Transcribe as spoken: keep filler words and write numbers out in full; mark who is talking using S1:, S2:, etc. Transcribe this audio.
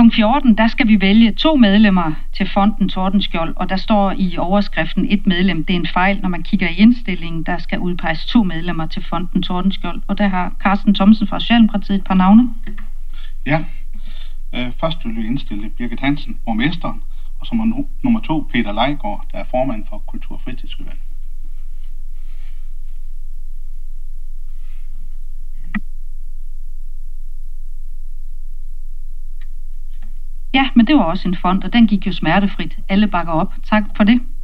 S1: punkt fjorten, der skal vi vælge to medlemmer til fonden Tordenskjold, og der står i overskriften et medlem. Det er en fejl, når man kigger i indstillingen. Der skal udpeges to medlemmer til fonden Tordenskjold, og der har Carsten Thomsen fra Socialdemokratiet et par navne.
S2: Ja, øh, først vil vi indstille Birgit Hansen, borgmesteren, og som nummer to Peter Leigård, der er formand for Kultur- og Fritidsudvalg.
S1: Ja, men det var også en fond, og den gik jo smertefrit. Alle bakker op. Tak for det.